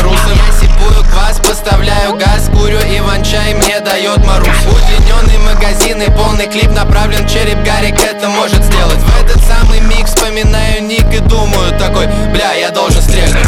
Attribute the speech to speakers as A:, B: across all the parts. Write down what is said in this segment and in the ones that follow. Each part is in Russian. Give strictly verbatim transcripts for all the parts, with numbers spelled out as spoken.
A: белорусом. Я сипую квас, поставляю газ, курю иван-чай, мне дает Марусь. Удлиненный магазин и полный клип направлен в череп, Гарик это может сделать. В этот самый миг вспоминаю ник и думаю такой: бля, я должен стрельнуть.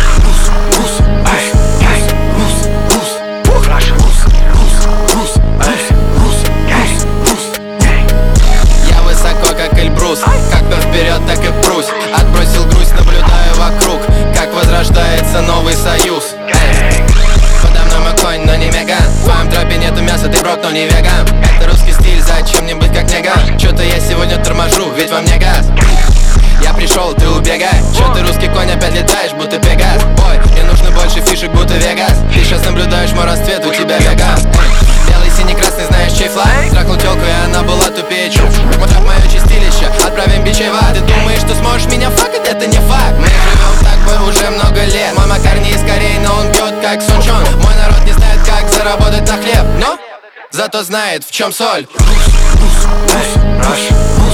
A: Я высоко, как Эльбрус, как то вперед, так и прусь. Отбросил грусть, наблюдаю вокруг, как возрождается новый союз. Подо мной мой конь, но не меган. В твоем тропе нету мяса, ты брок, но не веган. Это русский стиль, зачем мне быть как неган? Чё-то я сегодня торможу, ведь во мне газ. Я пришел, ты убегай. Чё ты, русский конь, опять летаешь, будто пегас? Ой, мне нужно больше фишек, будто вегас. Ты сейчас наблюдаешь мой расцвет, у тебя веган. Белый, синий, красный, знаешь, чей флаг? Трахнул тёлку, и она была тупее чув. Смотря в моё чистилище, отправим бичей в ад. Ты думаешь, что сможешь меня факать? Это не факт. Мы живем так бы уже много лет. Мой Макар не из Кореи, но он бьет как Сунчон. Мой народ не знает, как заработать на хлеб, но зато знает, в чем соль. Рус, рус, рус, Rush.